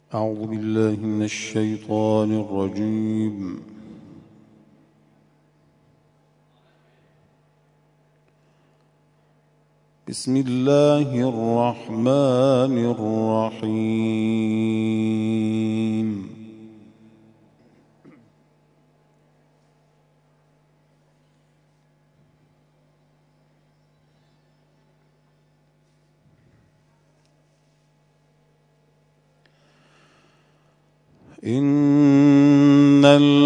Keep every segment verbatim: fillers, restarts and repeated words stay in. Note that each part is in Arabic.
أعوذ بالله من الشيطان الرجيم. بسم الله الرحمن الرحيم. إن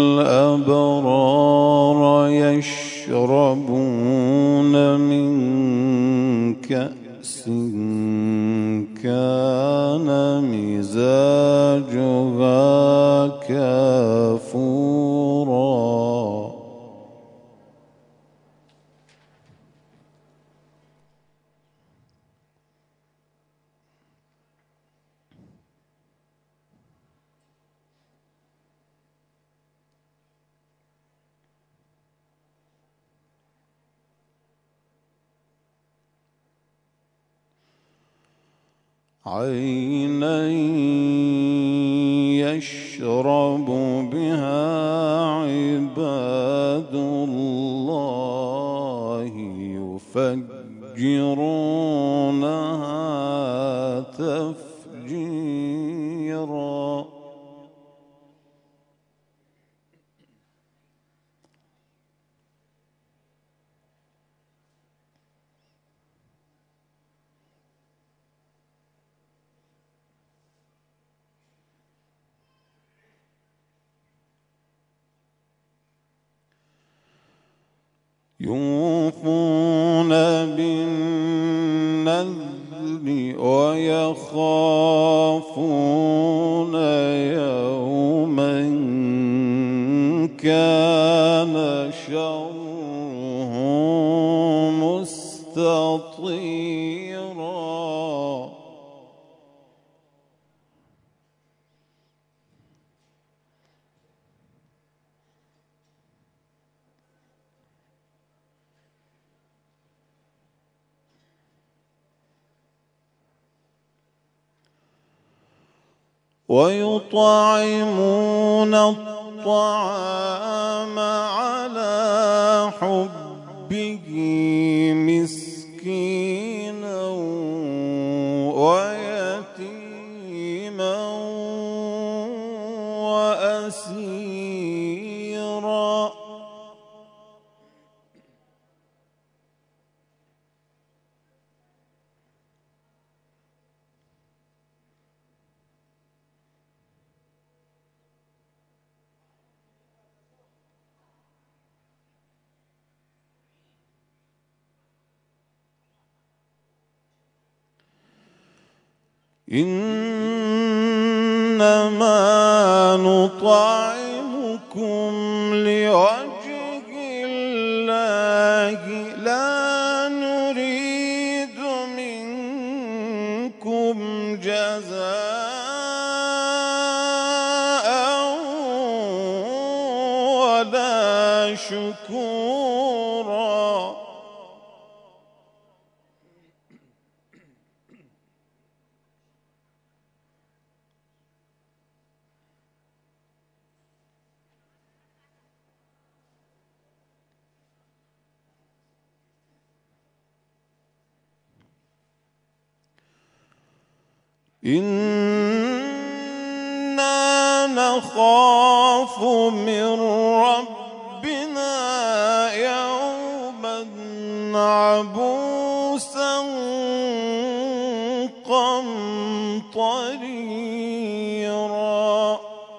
الأبرار يشربون من كأس كان مزاجها كافورا. عينا يشرب بها عباد الله يفجرونها تفجيرا. يوفون بالنذر ويخافون يوما كان شره مستطيرا. ويطعمون الطعام على حبه مسكينا ويتيما وأسيرا. إنما نطعمكم لوجه الله لا نريد منكم جزاء ولا شكورا. إنا نخاف من ربنا يوما عبوسا قمطريرا.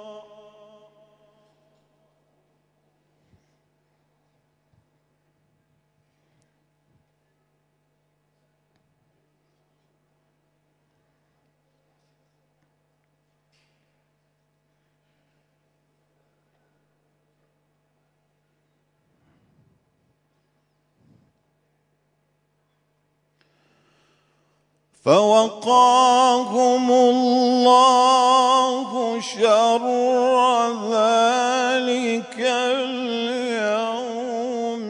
فوقاهم الله شر ذلك اليوم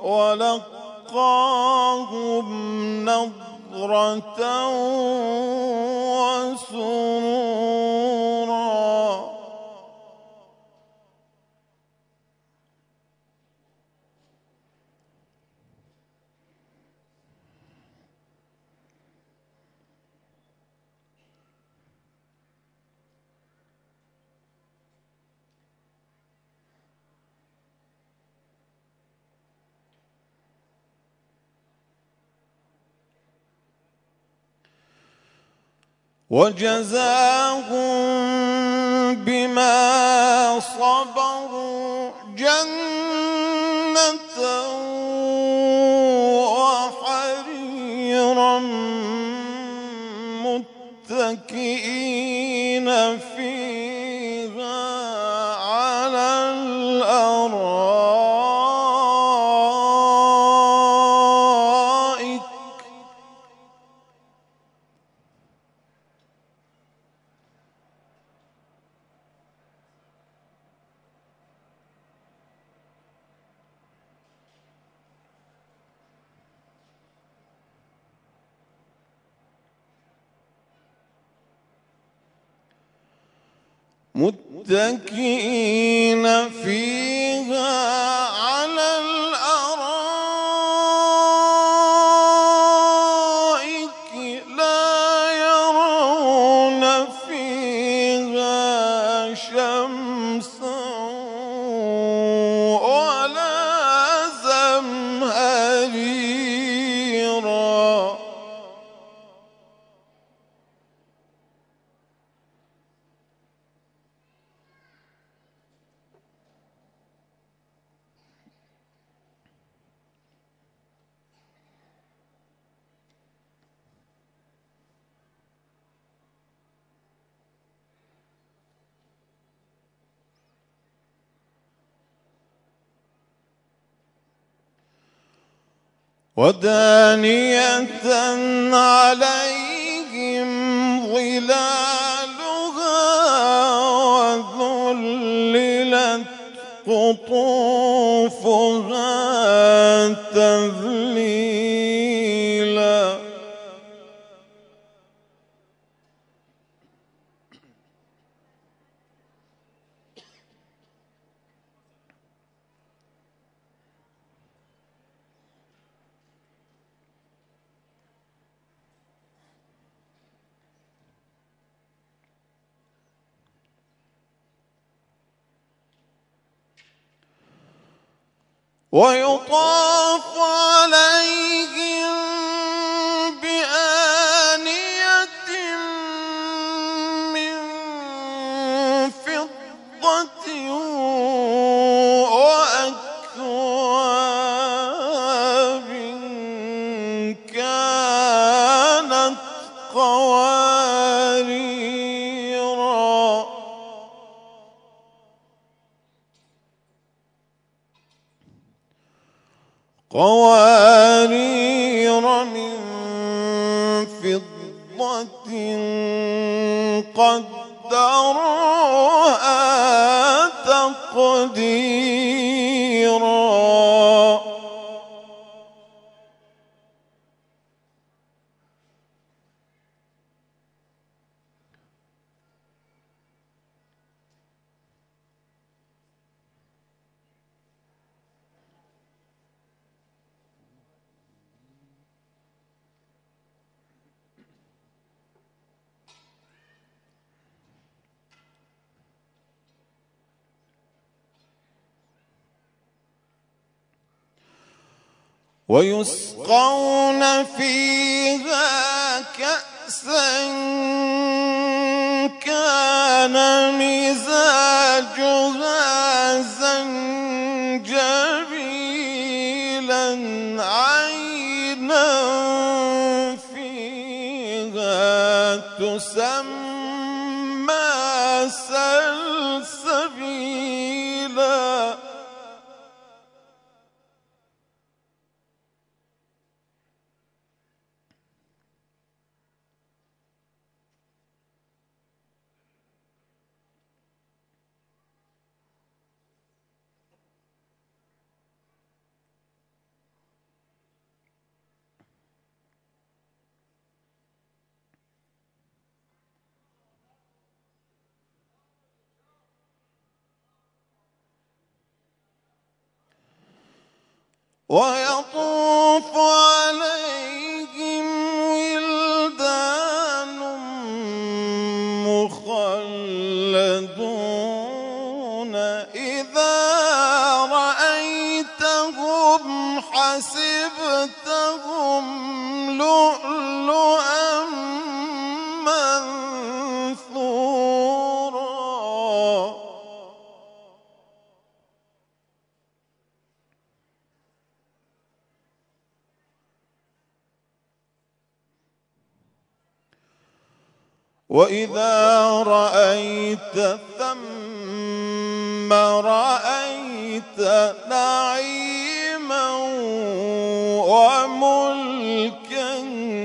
ولقاهم نضرة وسرورا. وجزاهم بما صبروا جنة وحريرا متكئين فيها على الأرائك متكئين فيها على الأرائك لا يرون فيها شمسا ولا زمهريرا ودانية عليهم ظلالها وذللت قطوفها تذليلا ويطاف عليهم بآنية من فضة وأكواب كانت قواريرا قوارير من فضة قدروها تقديرا ويسقون فيها كأسا كان مزاجها زنجبيلا عينا فيها تسمى سلسبيلا ويطوف عليهم ولدان مخلدون إذا رأيتهم حسبتهم لؤلؤا منثورا وإذا رأيت ثم رأيت نعيما وملكا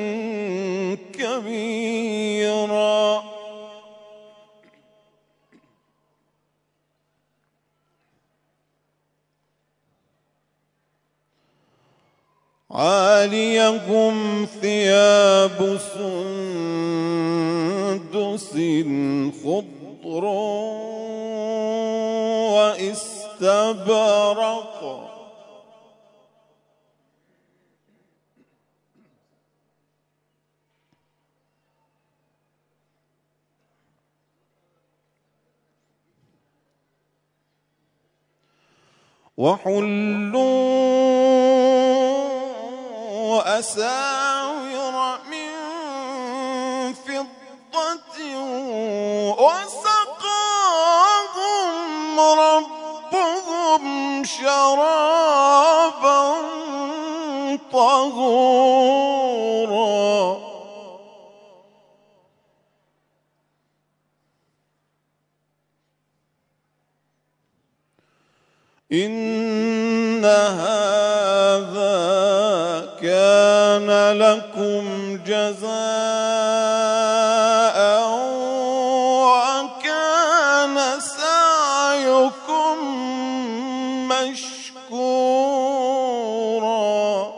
كبيرا. عاليهم ثياب سندس خضر واستبرق وحلوا أساور من فضة وسقاهم ربهم شرابا طهورا. إن هذا كان لكم جزاء وكان سعيكم مشكورا.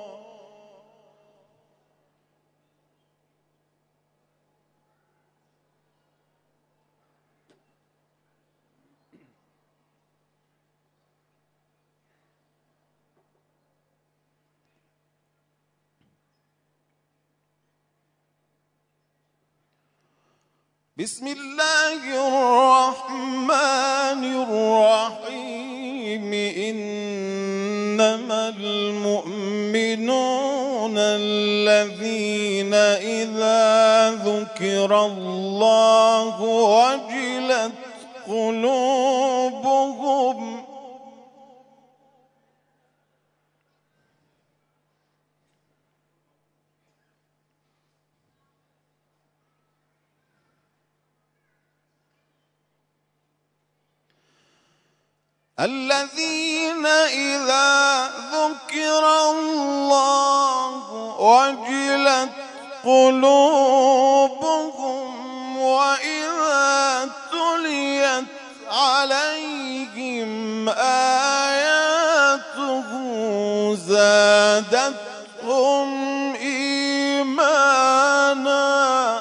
بسم الله الرحمن الرحيم. إنما المؤمنون الذين إذا ذكر الله وجلت قلوبهم الذين إذا ذكر الله وجلت قلوبهم وإذا تليت عليهم آياته زادتهم إيمانا.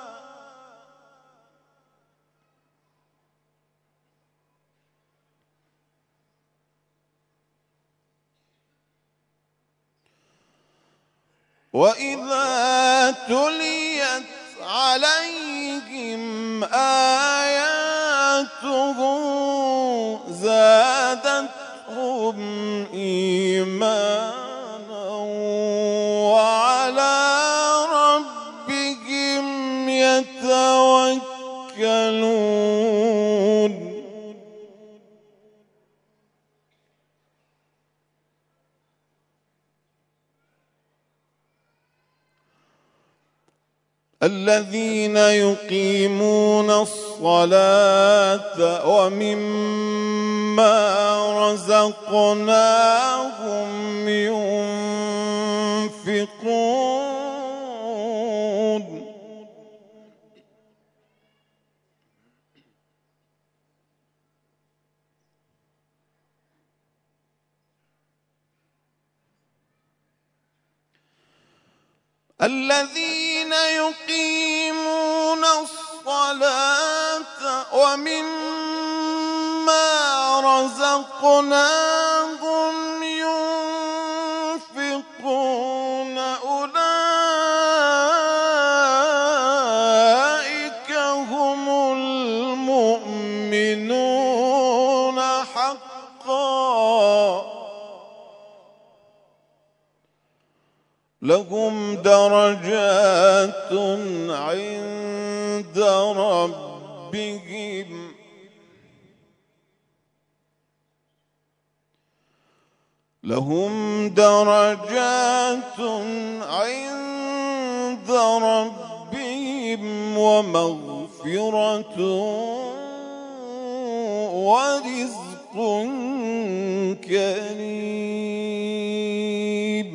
وإذا تليت عليهم آياته زادتهم إيمانا وعلى ربهم يتوكلون. الذين يقيمون الصلاة ومما رزقناهم ينفقون. الذين يقيمون الصلاة ومما رزقناهم ينفقون أولئك هم المؤمنون حقا. لهم درجات عند ربهم لهم درجات عند ربهم ومغفرة ورزق كريم.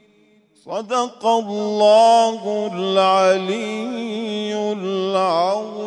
صدق الله العلي العظيم.